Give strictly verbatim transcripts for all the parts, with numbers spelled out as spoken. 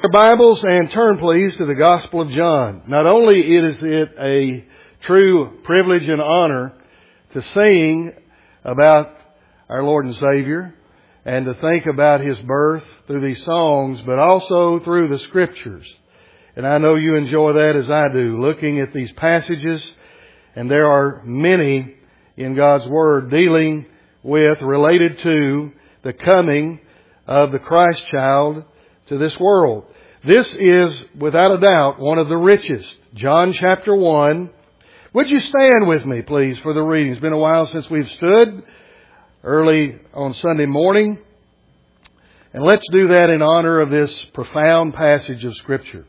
Your Bibles and turn please to the Gospel of John. Not only is it a true privilege and honor to sing about our Lord and Savior and to think about His birth through these songs, but also through the Scriptures. And I know you enjoy that as I do, looking at these passages, and there are many in God's Word dealing with, related to, the coming of the Christ child to this world. This is, without a doubt, one of the richest. John chapter one. Would you stand with me, please, for the reading? It's been a while since we've stood early on Sunday morning. And let's do that in honor of this profound passage of Scripture.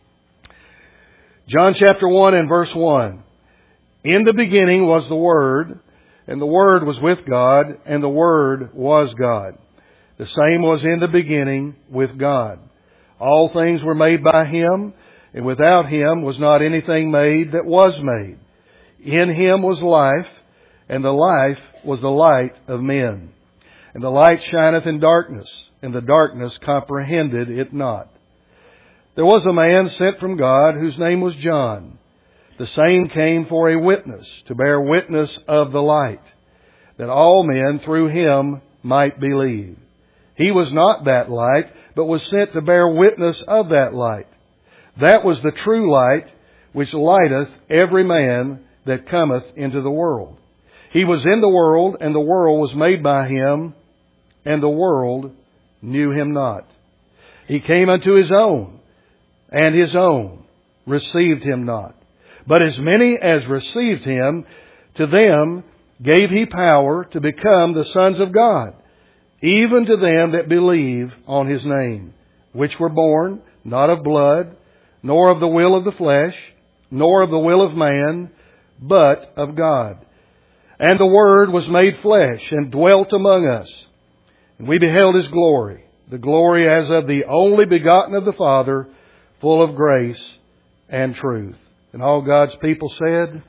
John chapter one and verse one. In the beginning was the Word, and the Word was with God, and the Word was God. The same was in the beginning with God. All things were made by Him, and without Him was not anything made that was made. In Him was life, and the life was the light of men. And the light shineth in darkness, and the darkness comprehended it not. There was a man sent from God whose name was John. The same came for a witness, to bear witness of the light, that all men through him might believe. He was not that light, but was sent to bear witness of that light. That was the true light, which lighteth every man that cometh into the world. He was in the world, and the world was made by Him, and the world knew Him not. He came unto His own, and His own received Him not. But as many as received Him, to them gave He power to become the sons of God, even to them that believe on His name, which were born not of blood, nor of the will of the flesh, nor of the will of man, but of God. And the Word was made flesh and dwelt among us. And we beheld His glory, the glory as of the only begotten of the Father, full of grace and truth. And all God's people said,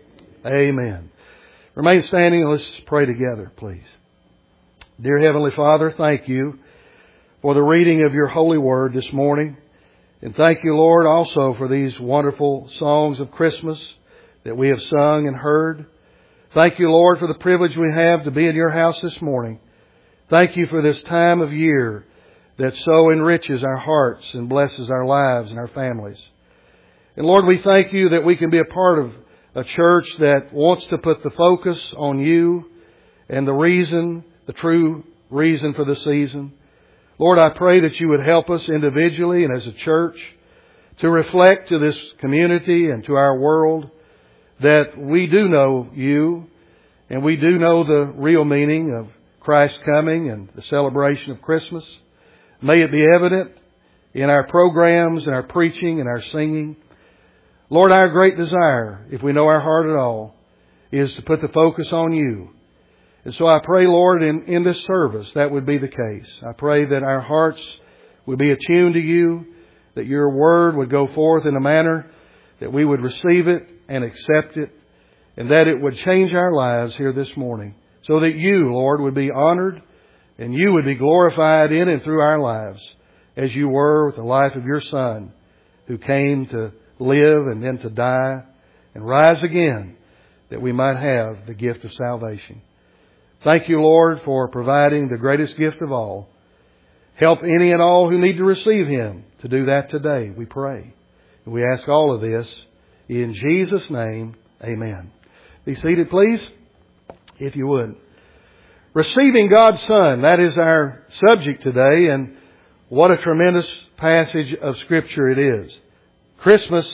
Amen. Remain standing and let's pray together, please. Dear Heavenly Father, thank you for the reading of your holy word this morning. And thank you, Lord, also for these wonderful songs of Christmas that we have sung and heard. Thank you, Lord, for the privilege we have to be in your house this morning. Thank you for this time of year that so enriches our hearts and blesses our lives and our families. And Lord, we thank you that we can be a part of a church that wants to put the focus on you and the reason, the true reason for the season. Lord, I pray that you would help us individually and as a church to reflect to this community and to our world that we do know you and we do know the real meaning of Christ's coming and the celebration of Christmas. May it be evident in our programs and our preaching and our singing. Lord, our great desire, if we know our heart at all, is to put the focus on you. And so I pray, Lord, in, in this service, that would be the case. I pray that our hearts would be attuned to you, that your word would go forth in a manner that we would receive it and accept it, and that it would change our lives here this morning, so that you, Lord, would be honored and you would be glorified in and through our lives, as you were with the life of your Son, who came to live and then to die and rise again, that we might have the gift of salvation. Thank you, Lord, for providing the greatest gift of all. Help any and all who need to receive Him to do that today, we pray. And we ask all of this in Jesus' name, amen. Be seated, please, if you would. Receiving God's Son, that is our subject today, and what a tremendous passage of Scripture it is. Christmas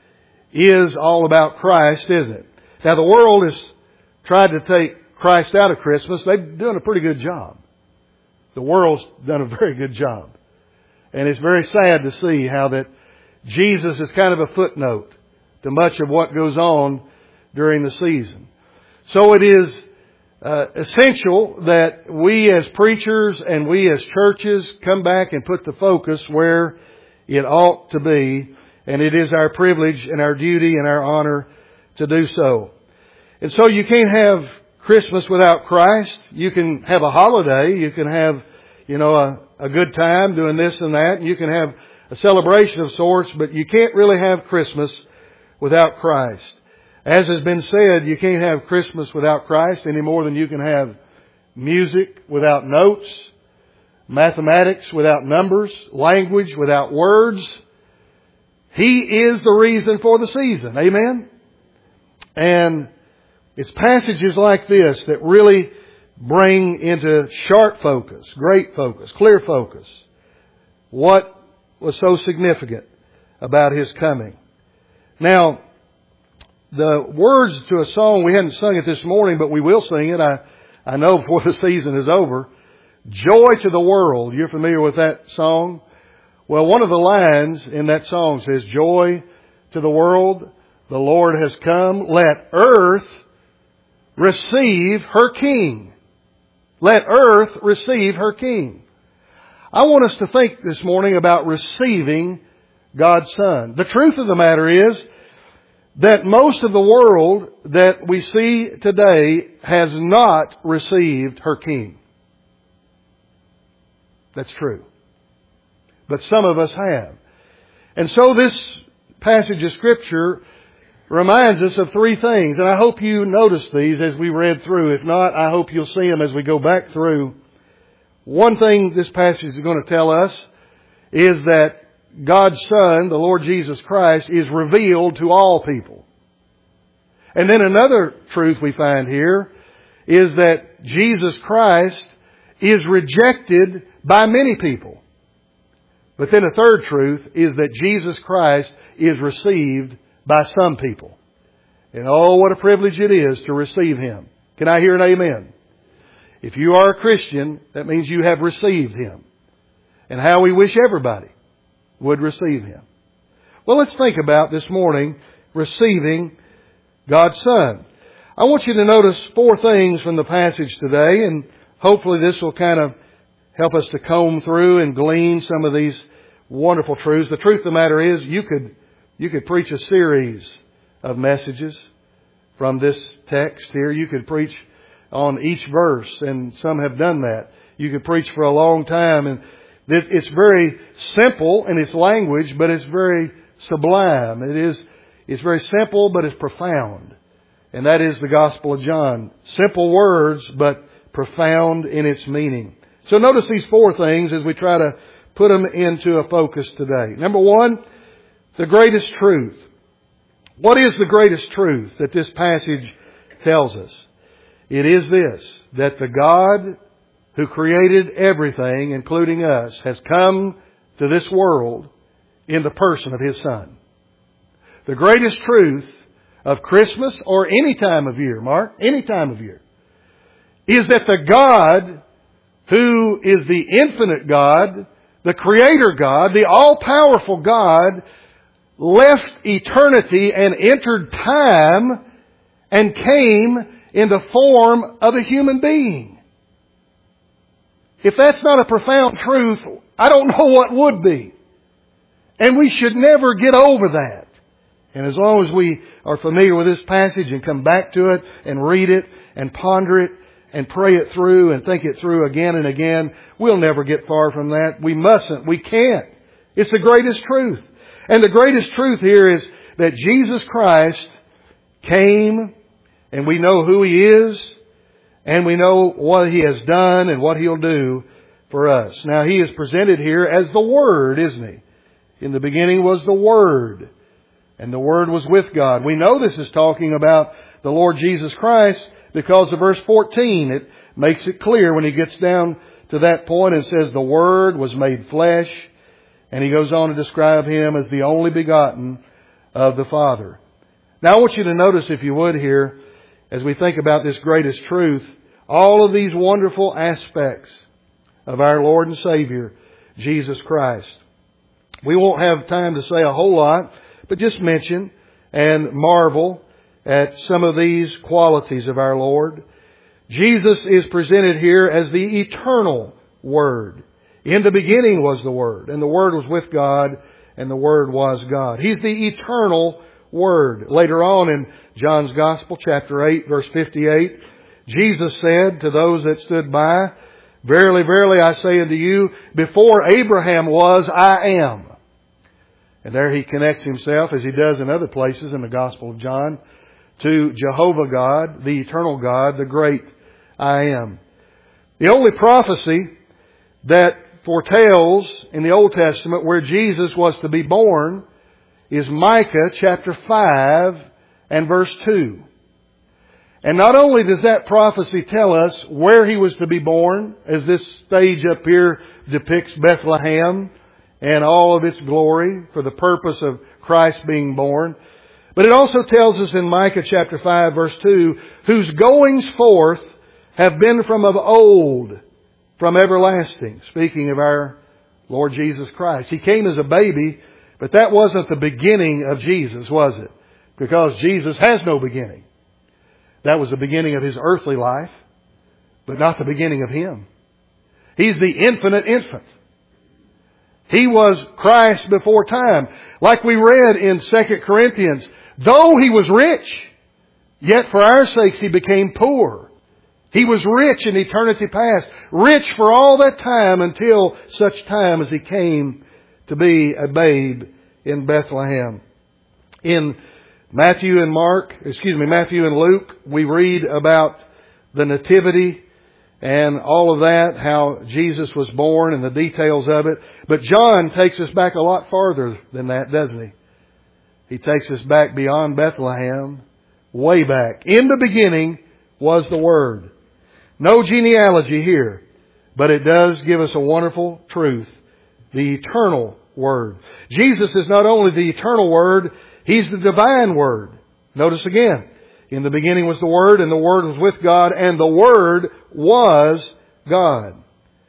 is all about Christ, isn't it? Now, the world has tried to take Christ out of Christmas. They've done a pretty good job. The world's done a very good job. And it's very sad to see how that Jesus is kind of a footnote to much of what goes on during the season. So it is uh, essential that we as preachers and we as churches come back and put the focus where it ought to be. And it is our privilege and our duty and our honor to do so. And so you can't have Christmas without Christ. You can have a holiday. You can have, you know, a, a good time doing this and that. And you can have a celebration of sorts, but you can't really have Christmas without Christ. As has been said, you can't have Christmas without Christ any more than you can have music without notes, mathematics without numbers, language without words. He is the reason for the season. Amen? And it's passages like this that really bring into sharp focus, great focus, clear focus, what was so significant about His coming. Now, the words to a song, we hadn't sung it this morning, but we will sing it, I, I know, before the season is over. Joy to the World. You're familiar with that song? Well, one of the lines in that song says, Joy to the world, the Lord has come. Let earth receive her King. Let earth receive her King. I want us to think this morning about receiving God's Son. The truth of the matter is that most of the world that we see today has not received her King. That's true. But some of us have. And so this passage of Scripture reminds us of three things. And I hope you notice these as we read through. If not, I hope you'll see them as we go back through. One thing this passage is going to tell us is that God's Son, the Lord Jesus Christ, is revealed to all people. And then another truth we find here is that Jesus Christ is rejected by many people. But then a third truth is that Jesus Christ is received by some people. And oh, what a privilege it is to receive Him. Can I hear an amen? If you are a Christian, that means you have received Him. And how we wish everybody would receive Him. Well, let's think about this morning receiving God's Son. I want you to notice four things from the passage today, and hopefully this will kind of help us to comb through and glean some of these wonderful truths. The truth of the matter is, you could you could preach a series of messages from this text here. You could preach on each verse, and some have done that. You could preach for a long time, and it's very simple in its language, but it's very sublime. It is it's very simple, but it's profound. And that is the Gospel of John. Simple words, but profound in its meaning. So notice these four things as we try to put them into a focus today. Number one, the greatest truth. What is the greatest truth that this passage tells us? It is this, that the God who created everything, including us, has come to this world in the person of His Son. The greatest truth of Christmas or any time of year, Mark, any time of year, is that the God who is the infinite God, the Creator God, the all-powerful God, left eternity and entered time and came in the form of a human being. If that's not a profound truth, I don't know what would be. And we should never get over that. And as long as we are familiar with this passage and come back to it and read it and ponder it and pray it through and think it through again and again, we'll never get far from that. We mustn't. We can't. It's the greatest truth. And the greatest truth here is that Jesus Christ came, and we know who He is, and we know what He has done and what He'll do for us. Now, He is presented here as the Word, isn't He? In the beginning was the Word, and the Word was with God. We know this is talking about the Lord Jesus Christ because of verse fourteen. It makes it clear when He gets down to that point and says the Word was made flesh. And He goes on to describe Him as the only begotten of the Father. Now I want you to notice, if you would here, as we think about this greatest truth, all of these wonderful aspects of our Lord and Savior, Jesus Christ. We won't have time to say a whole lot, but just mention and marvel at some of these qualities of our Lord. Jesus is presented here as the eternal Word. In the beginning was the Word, and the Word was with God, and the Word was God. He's the eternal Word. Later on in John's Gospel, chapter eight, verse fifty-eight, Jesus said to those that stood by, Verily, verily, I say unto you, before Abraham was, I am. And there He connects Himself, as He does in other places in the Gospel of John, to Jehovah God, the eternal God, the great I Am. The only prophecy that foretells in the Old Testament where Jesus was to be born is Micah chapter five and verse two. And not only does that prophecy tell us where He was to be born, as this stage up here depicts Bethlehem and all of its glory for the purpose of Christ being born, but it also tells us in Micah chapter five verse two, whose goings forth have been from of old, from everlasting. Speaking of our Lord Jesus Christ. He came as a baby, but that wasn't the beginning of Jesus, was it? Because Jesus has no beginning. That was the beginning of His earthly life, but not the beginning of Him. He's the infinite infant. He was Christ before time. Like we read in Second Corinthians, though He was rich, yet for our sakes He became poor. He was rich in eternity past, rich for all that time until such time as He came to be a babe in Bethlehem. In Matthew and Mark, excuse me, Matthew and Luke, we read about the nativity and all of that, how Jesus was born and the details of it. But John takes us back a lot farther than that, doesn't he? He takes us back beyond Bethlehem, way back. In the beginning was the Word. No genealogy here, but it does give us a wonderful truth. The eternal Word. Jesus is not only the eternal Word, He's the divine Word. Notice again, in the beginning was the Word, and the Word was with God, and the Word was God.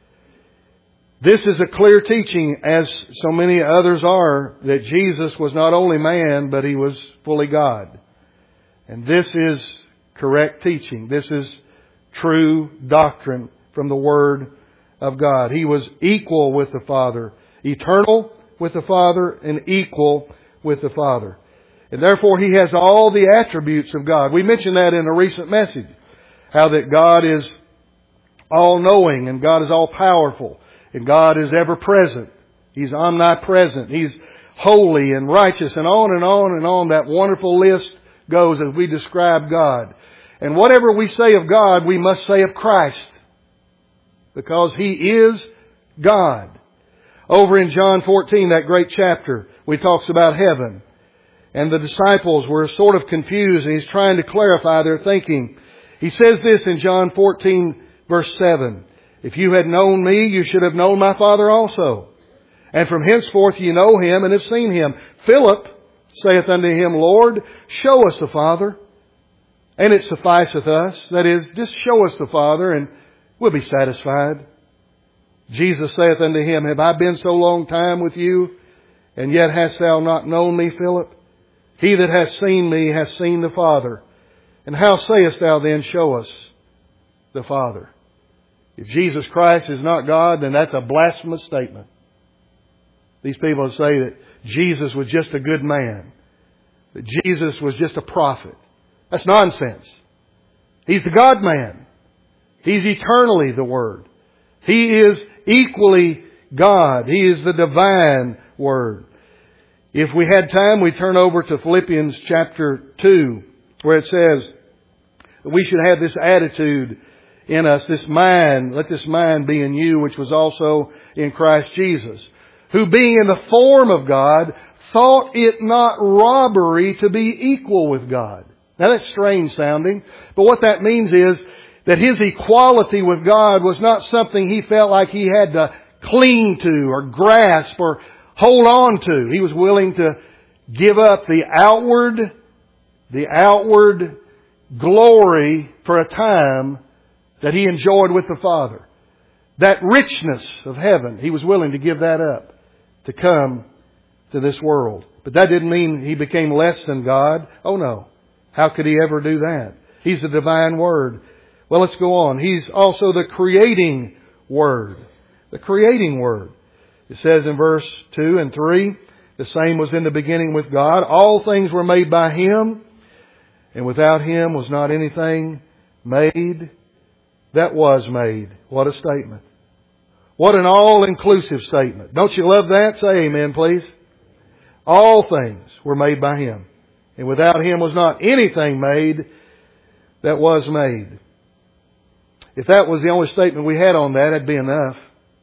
This is a clear teaching, as so many others are, that Jesus was not only man, but He was fully God. And this is correct teaching. This is true doctrine from the Word of God. He was equal with the Father, eternal with the Father, and equal with the Father. And therefore He has all the attributes of God. We mentioned that in a recent message. How that God is all-knowing and God is all-powerful and God is ever-present. He's omnipresent. He's holy and righteous and on and on and on. That wonderful list goes as we describe God. And whatever we say of God, we must say of Christ. Because He is God. Over in John fourteen, that great chapter, we talks about heaven. And the disciples were sort of confused, and He's trying to clarify their thinking. He says this in John fourteen verse seven. If you had known me, you should have known my Father also. And from henceforth you know Him and have seen Him. Philip saith unto Him, Lord, show us the Father, and it sufficeth us. That is, just show us the Father, and we'll be satisfied. Jesus saith unto him, have I been so long time with you, and yet hast thou not known me, Philip? He that hath seen me hath seen the Father. And how sayest thou then, show us the Father? If Jesus Christ is not God, then that's a blasphemous statement. These people say that Jesus was just a good man, that Jesus was just a prophet. That's nonsense. He's the God-man. He's eternally the Word. He is equally God. He is the divine Word. If we had time, we'd turn over to Philippians chapter two, where it says that we should have this attitude in us, this mind, let this mind be in you, which was also in Christ Jesus, who being in the form of God, thought it not robbery to be equal with God. Now that's strange sounding, but what that means is that His equality with God was not something He felt like He had to cling to or grasp or hold on to. He was willing to give up the outward, the outward glory for a time that He enjoyed with the Father. That richness of heaven, He was willing to give that up to come to this world. But that didn't mean He became less than God. Oh no. How could He ever do that? He's the divine Word. Well, let's go on. He's also the creating Word. The creating Word. It says in verse two and three, the same was in the beginning with God. All things were made by Him, and without Him was not anything made that was made. What a statement. What an all-inclusive statement. Don't you love that? Say amen, please. All things were made by Him. And without Him was not anything made that was made. If that was the only statement we had on that, that'd be enough.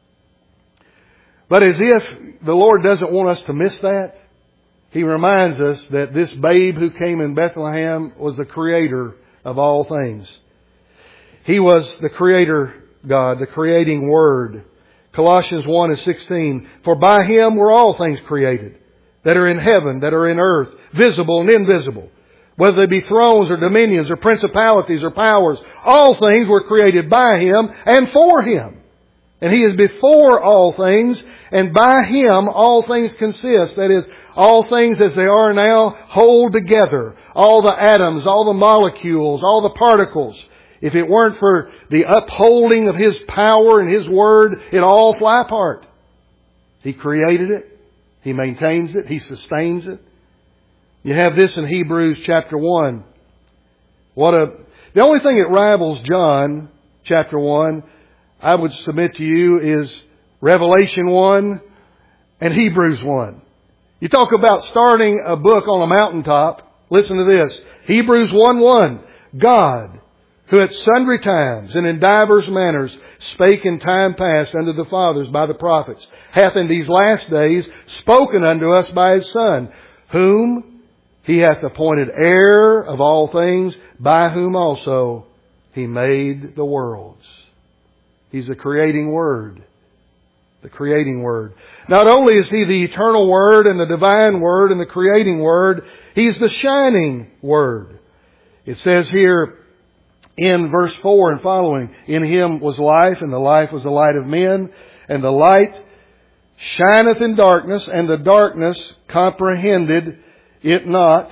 But as if the Lord doesn't want us to miss that, He reminds us that this babe who came in Bethlehem was the Creator of all things. He was the Creator God, the creating Word. Colossians one and sixteen, for by Him were all things created, that are in heaven, that are in earth, visible and invisible. Whether they be thrones or dominions or principalities or powers, all things were created by Him and for Him. And He is before all things, and by Him all things consist. That is, all things as they are now hold together. All the atoms, all the molecules, all the particles. If it weren't for the upholding of His power and His Word, it'd all fly apart. He created it. He maintains it. He sustains it. You have this in Hebrews chapter one. What a, the only thing that rivals John chapter one, I would submit to you, is Revelation one and Hebrews one. You talk about starting a book on a mountaintop. Listen to this. Hebrews one one. God, who at sundry times and in divers manners spake in time past unto the fathers by the prophets, hath in these last days spoken unto us by His Son, whom He hath appointed heir of all things, by whom also He made the worlds. He's the creating Word. The creating Word. Not only is He the eternal Word and the divine Word and the creating Word, He's the shining Word. It says here in verse four and following, in Him was life, and the life was the light of men, and the light shineth in darkness, and the darkness comprehended it not.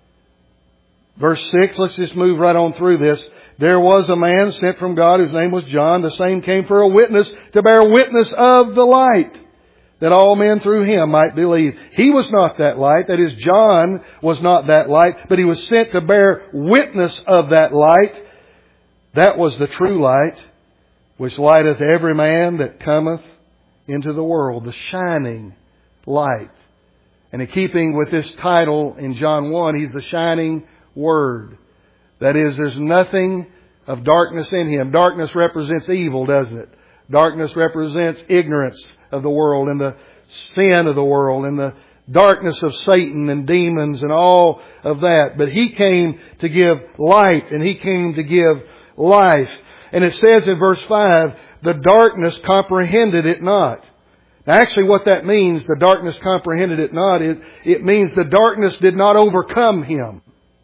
Verse six, let's just move right on through this. There was a man sent from God whose name was John. The same came for a witness, to bear witness of the light, that all men through him might believe. He was not that light. That is, John was not that light, but he was sent to bear witness of that light. That was the true light, which lighteth every man that cometh into the world. The shining light. And in keeping with this title in John one, He's the shining Word. That is, there's nothing of darkness in Him. Darkness represents evil, doesn't it? Darkness represents ignorance of the world and the sin of the world and the darkness of Satan and demons and all of that. But He came to give light, and He came to give life. And it says in verse five, the darkness comprehended it not. Now actually what that means, the darkness comprehended it not, it, it means the darkness did not overcome Him.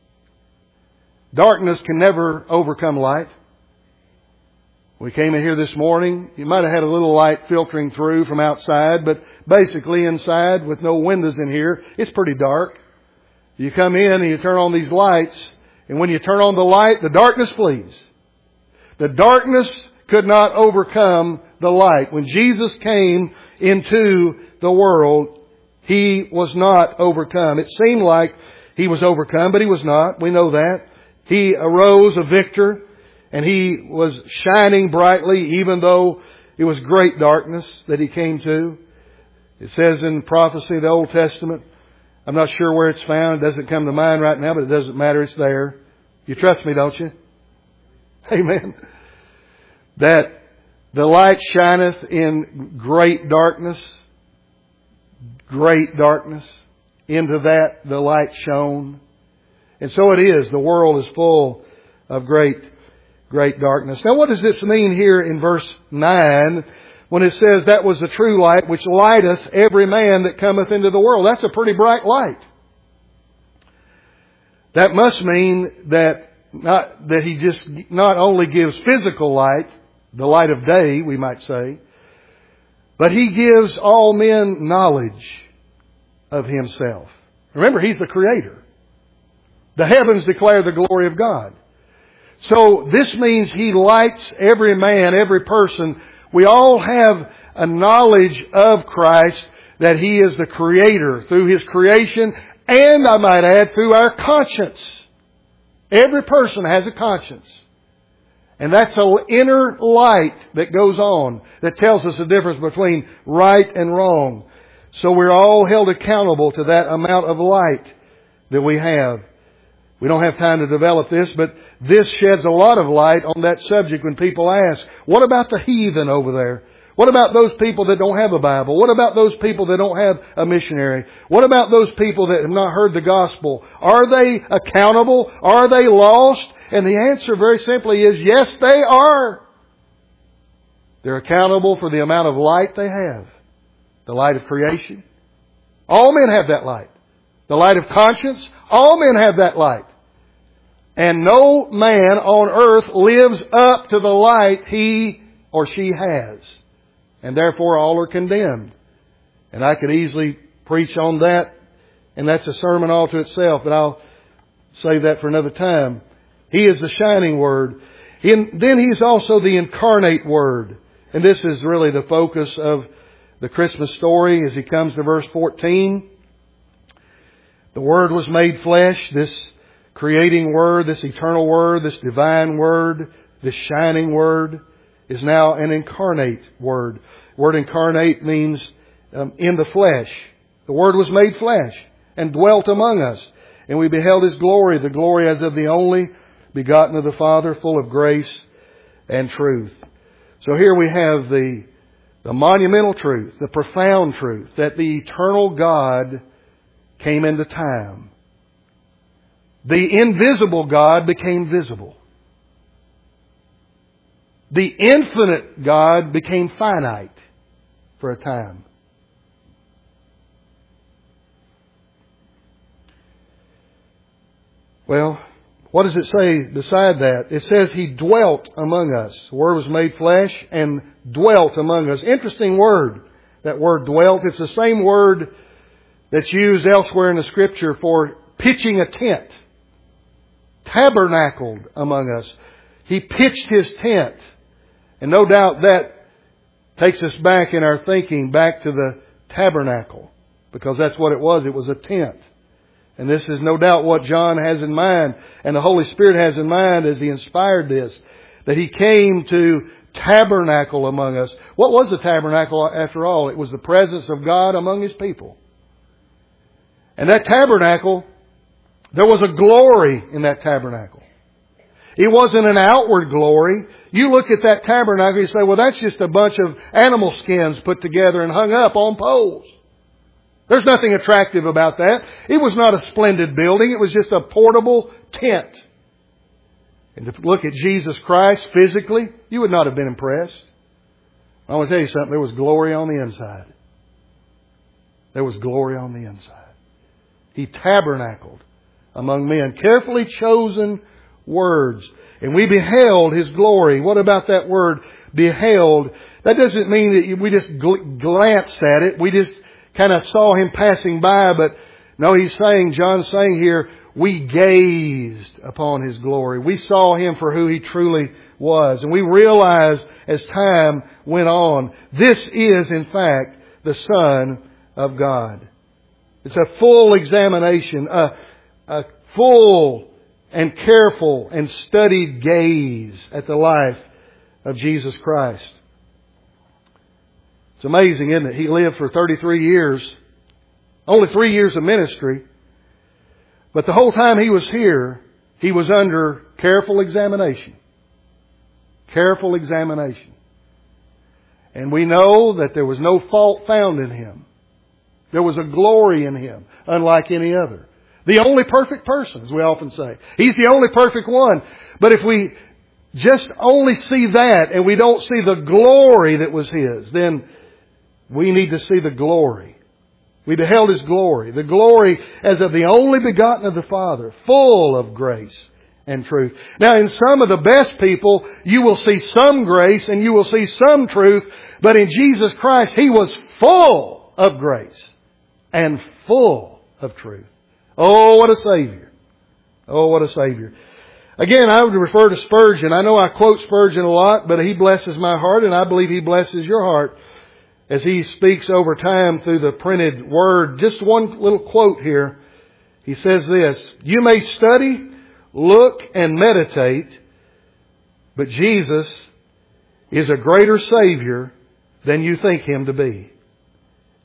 Darkness can never overcome light. We came in here this morning. You might have had a little light filtering through from outside, but basically inside with no windows in here, it's pretty dark. You come in and you turn on these lights, and when you turn on the light, the darkness flees. The darkness could not overcome the light. When Jesus came into the world, He was not overcome. It seemed like He was overcome, but He was not. We know that. He arose a victor, and He was shining brightly, even though it was great darkness that He came to. It says in prophecy of the Old Testament, I'm not sure where it's found. It doesn't come to mind right now, but it doesn't matter. It's there. You trust me, don't you? Amen. That the light shineth in great darkness. Great darkness. Into that the light shone. And so it is. The world is full of great, great darkness. Now what does this mean here in verse nine when it says that was the true light which lighteth every man that cometh into the world? That's a pretty bright light. That must mean that not, that He just not only gives physical light, the light of day, we might say, but He gives all men knowledge of Himself. Remember, He's the Creator. The heavens declare the glory of God. So this means He lights every man, every person. We all have a knowledge of Christ, that He is the Creator through His creation, and I might add, through our conscience. Every person has a conscience. And that's an inner light that goes on, that tells us the difference between right and wrong. So we're all held accountable to that amount of light that we have. We don't have time to develop this, but this sheds a lot of light on that subject when people ask, what about the heathen over there? What about those people that don't have a Bible? What about those people that don't have a missionary? What about those people that have not heard the gospel? Are they accountable? Are they lost? And the answer very simply is yes, they are. They're accountable for the amount of light they have. The light of creation. All men have that light. The light of conscience. All men have that light. And no man on earth lives up to the light he or she has. And therefore all are condemned. And I could easily preach on that. And that's a sermon all to itself. But I'll save that for another time. He is the shining Word. And then He's also the incarnate Word. And this is really the focus of the Christmas story as He comes to verse fourteen. The Word was made flesh. This creating Word, this eternal Word, this divine Word, this shining Word is now an incarnate Word. The word incarnate means um, in the flesh. The Word was made flesh and dwelt among us. And we beheld His glory, the glory as of the only begotten of the Father, full of grace and truth. So here we have the, the monumental truth, the profound truth, that the eternal God came into time. The invisible God became visible. The infinite God became finite for a time. Well, what does it say beside that? It says He dwelt among us. The Word was made flesh and dwelt among us. Interesting word, that word dwelt. It's the same word that's used elsewhere in the Scripture for pitching a tent. Tabernacled among us. He pitched His tent. And no doubt that takes us back in our thinking, back to the tabernacle. Because that's what it was. It was a tent. And this is no doubt what John has in mind and the Holy Spirit has in mind as he inspired this. That He came to tabernacle among us. What was the tabernacle after all? It was the presence of God among His people. And that tabernacle, there was a glory in that tabernacle. It wasn't an outward glory. You look at that tabernacle, you say, well, that's just a bunch of animal skins put together and hung up on poles. There's nothing attractive about that. It was not a splendid building. It was just a portable tent. And to look at Jesus Christ physically, you would not have been impressed. I want to tell you something. There was glory on the inside. There was glory on the inside. He tabernacled among men. Carefully chosen words. And we beheld His glory. What about that word, beheld? That doesn't mean that we just gl- glanced at it. We just kind of saw Him passing by. But no, He's saying, John's saying here, we gazed upon His glory. We saw Him for who He truly was. And we realized as time went on, this is in fact the Son of God. It's a full examination, a, a full and careful and studied gaze at the life of Jesus Christ. It's amazing, isn't it? He lived for thirty-three years, only three years of ministry, but the whole time He was here, He was under careful examination. Careful examination. And we know that there was no fault found in Him. There was a glory in Him, unlike any other. The only perfect person, as we often say. He's the only perfect one. But if we just only see that and we don't see the glory that was His, then we need to see the glory. We beheld His glory. The glory as of the only begotten of the Father, full of grace and truth. Now, in some of the best people, you will see some grace and you will see some truth. But in Jesus Christ, He was full of grace and full of truth. Oh, what a Savior. Oh, what a Savior. Again, I would refer to Spurgeon. I know I quote Spurgeon a lot, but he blesses my heart, and I believe he blesses your heart as he speaks over time through the printed word. Just one little quote here. He says this, "You may study, look, and meditate, but Jesus is a greater Savior than you think Him to be.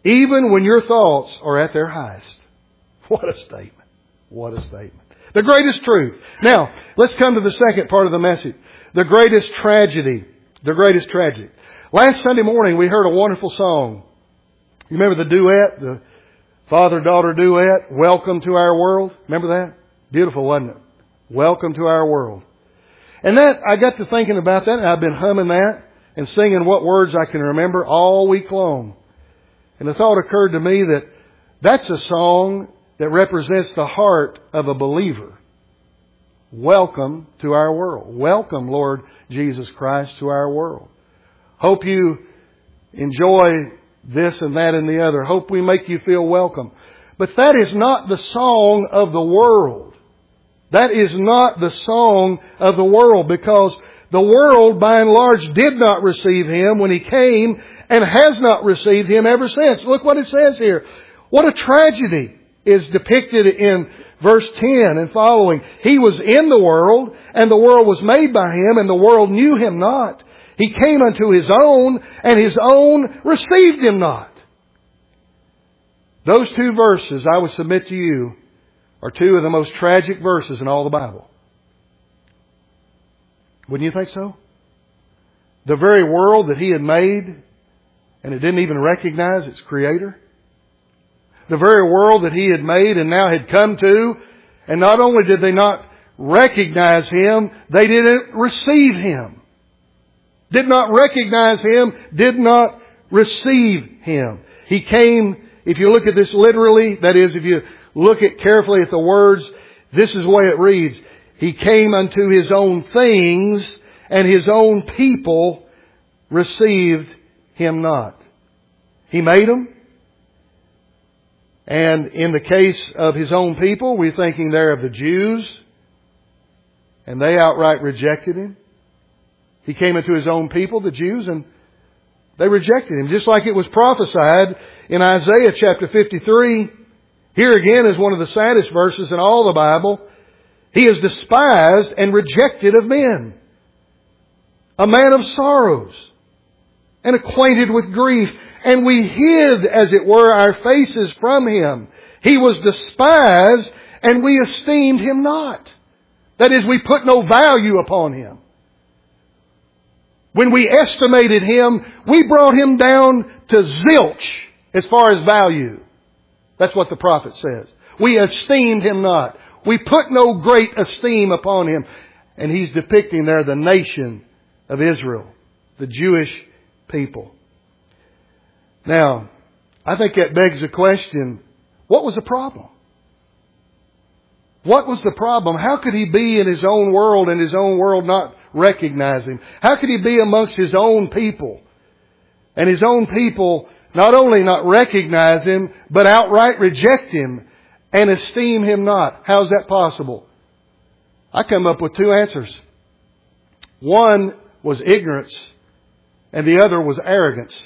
even when your thoughts are at their highest. What a statement. What a statement. The greatest truth. Now, let's come to the second part of the message. The greatest tragedy. The greatest tragedy. Last Sunday morning we heard a wonderful song. You remember the duet? The father-daughter duet? Welcome to our world. Remember that? Beautiful, wasn't it? Welcome to our world. And that, I got to thinking about that, and I've been humming that and singing what words I can remember all week long. And the thought occurred to me that that's a song that represents the heart of a believer. Welcome to our world. Welcome, Lord Jesus Christ, to our world. Hope you enjoy this and that and the other. Hope we make you feel welcome. But that is not the song of the world. That is not the song of the world, because the world, by and large, did not receive Him when He came and has not received Him ever since. Look what it says here. What a tragedy is depicted in verse ten and following. He was in the world, and the world was made by Him, and the world knew Him not. He came unto His own, and His own received Him not. Those two verses, I would submit to you, are two of the most tragic verses in all the Bible. Wouldn't you think so? The very world that He had made, and it didn't even recognize its Creator. The very world that He had made and now had come to, and not only did they not recognize Him, they didn't receive Him. Did not recognize Him, did not receive Him. He came, if you look at this literally, that is, if you look at carefully at the words, this is the way it reads. He came unto His own things, and His own people received Him not. He made them. And in the case of His own people, we're thinking there of the Jews, and they outright rejected Him. He came into His own people, the Jews, and they rejected Him. Just like it was prophesied in Isaiah chapter fifty-three. Here again is one of the saddest verses in all the Bible. He is despised and rejected of men, a man of sorrows, and acquainted with grief. And we hid, as it were, our faces from Him. He was despised, and we esteemed Him not. That is, we put no value upon Him. When we estimated Him, we brought Him down to zilch as far as value. That's what the prophet says. We esteemed Him not. We put no great esteem upon Him. And he's depicting there the nation of Israel, the Jewish people. Now, I think that begs the question, what was the problem? What was the problem? How could He be in His own world and His own world not recognize Him? How could He be amongst His own people and His own people not only not recognize Him, but outright reject Him and esteem Him not? How is that possible? I come up with two answers. One was ignorance, and the other was arrogance.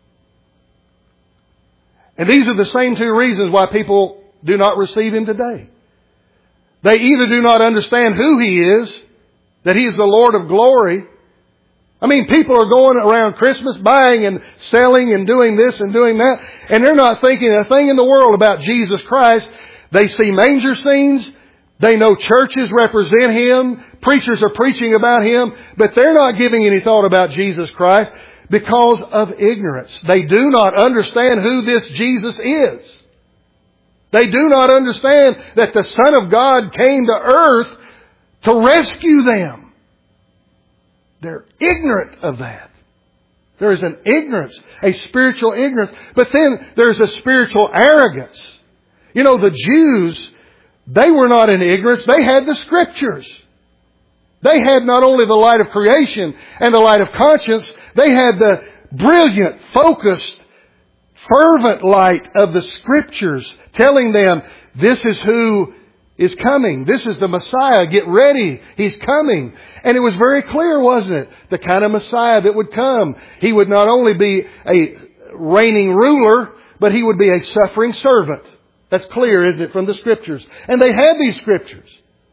And these are the same two reasons why people do not receive Him today. They either do not understand who He is, that He is the Lord of glory. I mean, people are going around Christmas buying and selling and doing this and doing that, and they're not thinking a thing in the world about Jesus Christ. They see manger scenes. They know churches represent Him. Preachers are preaching about Him, but they're not giving any thought about Jesus Christ. Because of ignorance. They do not understand who this Jesus is. They do not understand that the Son of God came to earth to rescue them. They're ignorant of that. There is an ignorance, a spiritual ignorance. But then there's a spiritual arrogance. You know, the Jews, they were not in ignorance. They had the Scriptures. They had not only the light of creation and the light of conscience, they had the brilliant, focused, fervent light of the Scriptures telling them, this is who is coming. This is the Messiah. Get ready. He's coming. And it was very clear, wasn't it? The kind of Messiah that would come. He would not only be a reigning ruler, but He would be a suffering servant. That's clear, isn't it, from the Scriptures? And they had these Scriptures.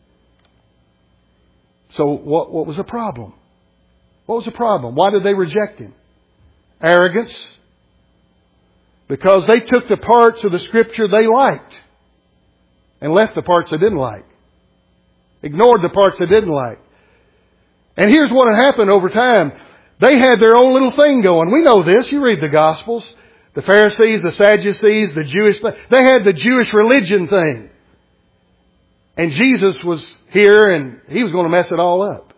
So what, what was the problem? What was the problem? Why did they reject Him? Arrogance. Because they took the parts of the Scripture they liked and left the parts they didn't like. Ignored the parts they didn't like. And here's what had happened over time. They had their own little thing going. We know this. You read the Gospels. The Pharisees, the Sadducees, the Jewish thing. They had the Jewish religion thing. And Jesus was here and He was going to mess it all up.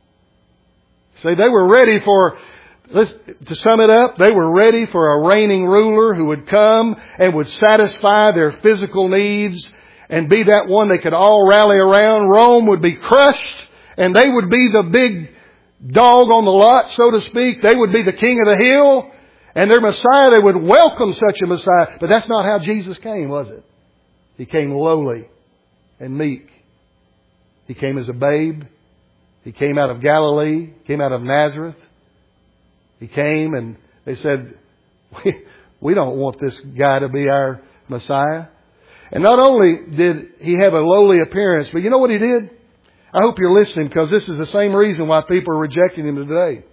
See, they were ready for, let's, to sum it up, they were ready for a reigning ruler who would come and would satisfy their physical needs and be that one they could all rally around. Rome would be crushed and they would be the big dog on the lot, so to speak. They would be the king of the hill. And their Messiah, they would welcome such a Messiah. But that's not how Jesus came, was it? He came lowly and meek. He came as a babe. He came out of Galilee. Came out of Nazareth. He came and they said, we, we don't want this guy to be our Messiah. And not only did He have a lowly appearance, but you know what He did? I hope you're listening, because this is the same reason why people are rejecting Him today.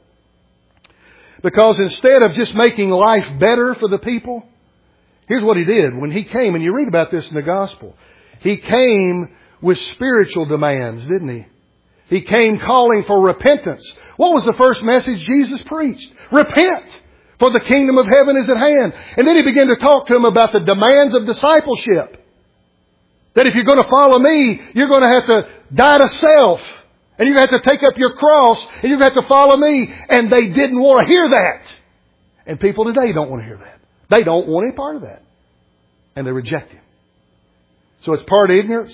Because instead of just making life better for the people, here's what He did. When He came, and you read about this in the Gospel, He came with spiritual demands, didn't He? He came calling for repentance. What was the first message Jesus preached? Repent, for the kingdom of heaven is at hand. And then He began to talk to them about the demands of discipleship. That if you're going to follow Me, you're going to have to die to self. And you're going to have to take up your cross. And you're going to have to follow Me. And they didn't want to hear that. And people today don't want to hear that. They don't want any part of that. And they reject Him. So it's part ignorance.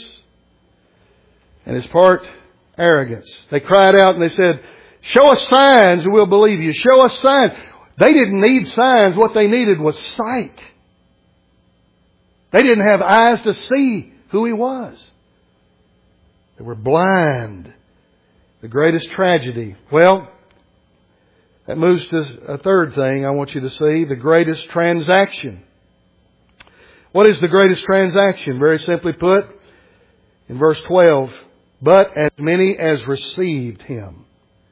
And it's part arrogance. They cried out and they said, show us signs and we'll believe You. Show us signs. They didn't need signs. What they needed was sight. They didn't have eyes to see who He was. They were blind. The greatest tragedy. Well, that moves to a third thing I want you to see. The greatest transaction. What is the greatest transaction? Very simply put, in verse twelve, but as many as received Him.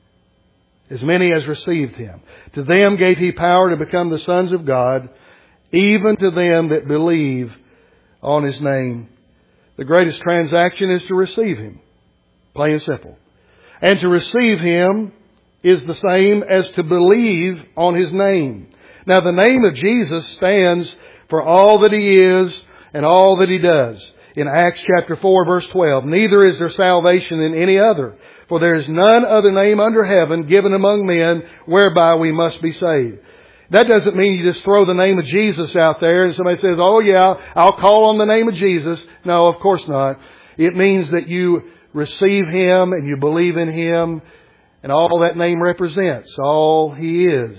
As many as received Him. To them gave He power to become the sons of God, even to them that believe on His name. The greatest transaction is to receive Him. Plain and simple. And to receive Him is the same as to believe on His name. Now the name of Jesus stands for all that He is and all that He does. In Acts chapter four verse twelve, neither is there salvation in any other, for there is none other name under heaven given among men whereby we must be saved. That doesn't mean you just throw the name of Jesus out there and somebody says, oh yeah, I'll call on the name of Jesus. No, of course not. It means that you receive Him and you believe in Him and all that name represents. All He is.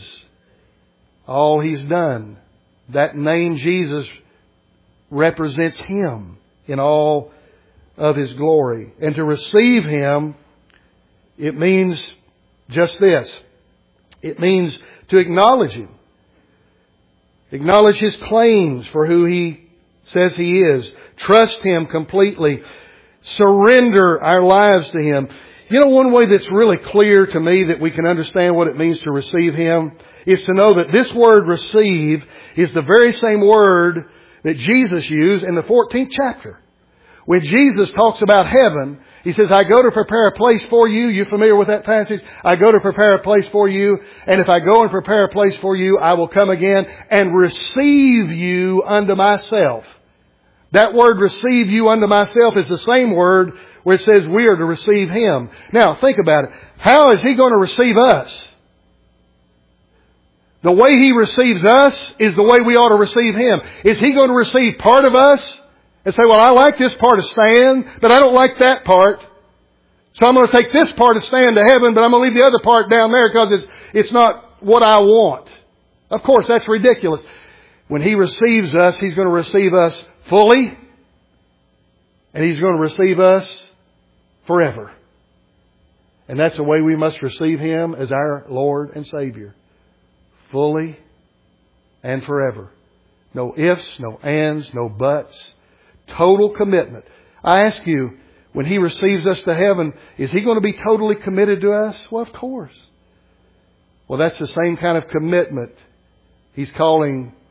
All He's done. That name Jesus represents Him in all of His glory. And to receive Him, it means just this. It means to acknowledge Him. Acknowledge His claims for who He says He is. Trust Him completely. Surrender our lives to Him. You know, one way that's really clear to me that we can understand what it means to receive Him is to know that this word receive is the very same word that Jesus used in the fourteenth chapter. When Jesus talks about heaven, He says, I go to prepare a place for you. You familiar with that passage? I go to prepare a place for you. And if I go and prepare a place for you, I will come again and receive you unto myself. That word receive you unto myself is the same word where it says we are to receive Him. Now, think about it. How is He going to receive us? The way He receives us is the way we ought to receive Him. Is He going to receive part of us and say, well, I like this part of stand, but I don't like that part. So I'm going to take this part of stand to heaven, but I'm going to leave the other part down there because it's, it's not what I want. Of course, that's ridiculous. When He receives us, He's going to receive us fully, and He's going to receive us forever. And that's the way we must receive Him as our Lord and Savior. Fully and forever. No ifs, no ands, no buts. Total commitment. I ask you, when He receives us to heaven, is He going to be totally committed to us? Well, of course. Well, that's the same kind of commitment He's calling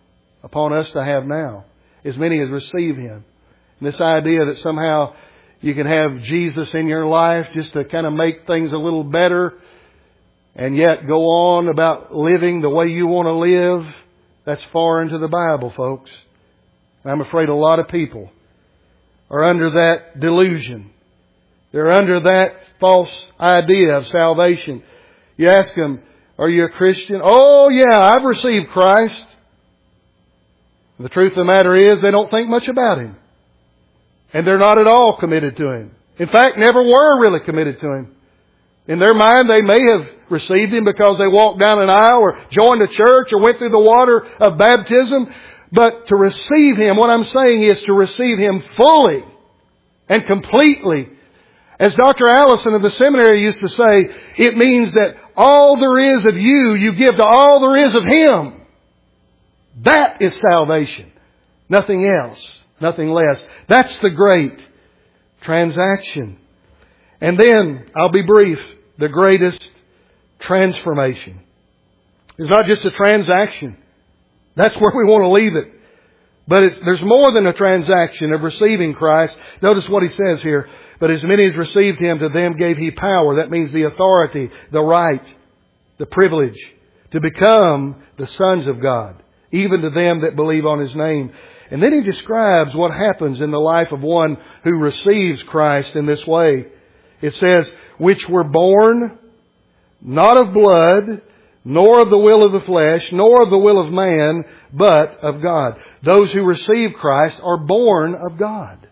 upon us to have now. As many as receive Him. And this idea that somehow you can have Jesus in your life just to kind of make things a little better and yet go on about living the way you want to live, that's far into the Bible, folks. And I'm afraid a lot of people are under that delusion. They're under that false idea of salvation. You ask them, are you a Christian? Oh yeah, I've received Christ. The truth of the matter is they don't think much about Him. And they're not at all committed to Him. In fact, never were really committed to Him. In their mind, they may have received Him because they walked down an aisle or joined a church or went through the water of baptism. But to receive Him, what I'm saying is to receive Him fully and completely. As Doctor Allison of the seminary used to say, it means that all there is of you, you give to all there is of Him. That is salvation. Nothing else. Nothing less. That's the great transaction. And then, I'll be brief, the greatest transformation. It's not just a transaction. That's where we want to leave it. But it's, there's more than a transaction of receiving Christ. Notice what he says here. But as many as received Him, to them gave He power. That means the authority, the right, the privilege to become the sons of God. Even to them that believe on His name. And then he describes what happens in the life of one who receives Christ in this way. It says, which were born not of blood, nor of the will of the flesh, nor of the will of man, but of God. Those who receive Christ are born of God.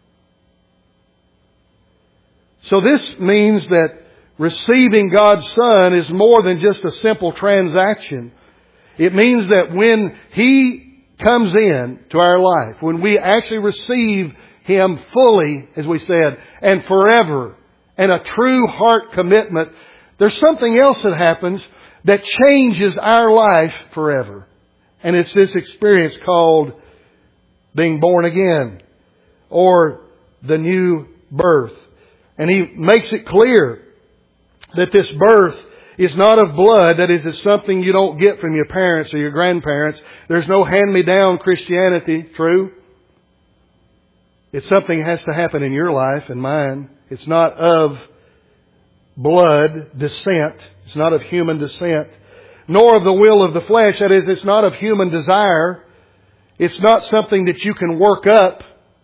So this means that receiving God's Son is more than just a simple transaction. It means that when He comes in to our life, when we actually receive Him fully, as we said, and forever, and a true heart commitment, there's something else that happens that changes our life forever. And it's this experience called being born again, or the new birth. And he makes it clear that this birth is not of blood. That is, it's something you don't get from your parents or your grandparents. There's no hand-me-down Christianity, true? It's something that has to happen in your life and mine. It's not of blood descent. It's not of human descent. Nor of the will of the flesh. That is, it's not of human desire. It's not something that you can work up.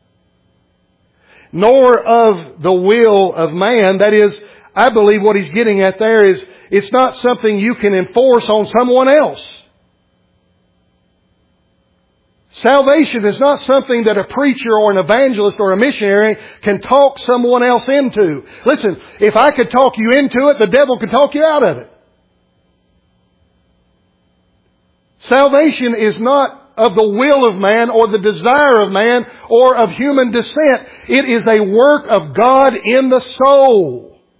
Nor of the will of man. That is, I believe what he's getting at there is, it's not something you can enforce on someone else. Salvation is not something that a preacher or an evangelist or a missionary can talk someone else into. Listen, if I could talk you into it, the devil could talk you out of it. Salvation is not of the will of man or the desire of man or of human descent. It is a work of God in the soul.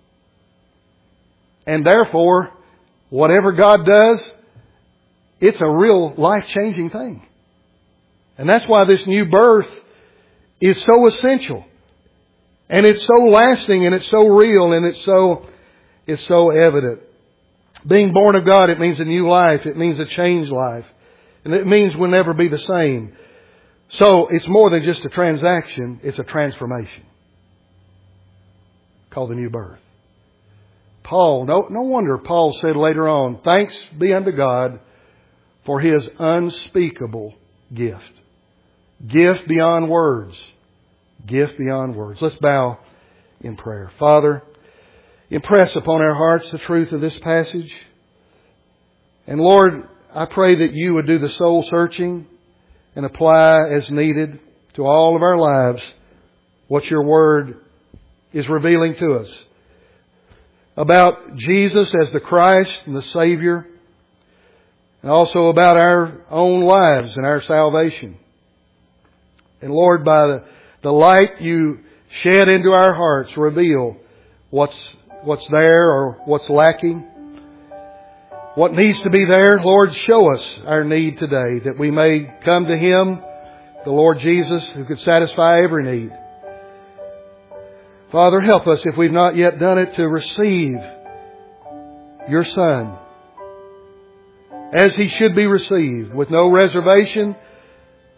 And therefore, whatever God does, it's a real life-changing thing. And that's why this new birth is so essential. And it's so lasting and it's so real and it's so, it's so evident. Being born of God, it means a new life. It means a changed life. And it means we'll never be the same. So it's more than just a transaction. It's a transformation. Called the new birth. Paul, no, no wonder Paul said later on, thanks be unto God for His unspeakable gift. Gift beyond words. Gift beyond words. Let's bow in prayer. Father, impress upon our hearts the truth of this passage. And Lord, I pray that You would do the soul searching and apply as needed to all of our lives what Your Word is revealing to us about Jesus as the Christ and the Savior, and also about our own lives and our salvation. And Lord, by the, the light You shed into our hearts, reveal what's, what's there or what's lacking. What needs to be there, Lord, show us our need today, that we may come to Him, the Lord Jesus, who could satisfy every need. Father, help us, if we've not yet done it, to receive Your Son as He should be received, with no reservation,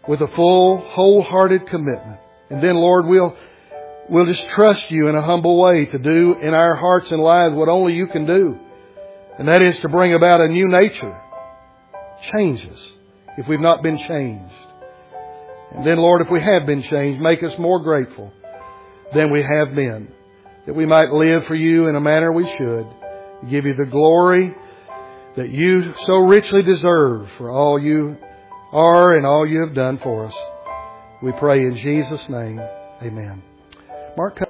with a full, wholehearted commitment. And then, Lord, we'll, we'll just trust You in a humble way to do in our hearts and lives what only You can do. And that is to bring about a new nature. Change us if we've not been changed. And then, Lord, if we have been changed, make us more grateful than we have been, that we might live for You in a manner we should, give You the glory that You so richly deserve for all You are and all You have done for us. We pray in Jesus' name. Amen. Mark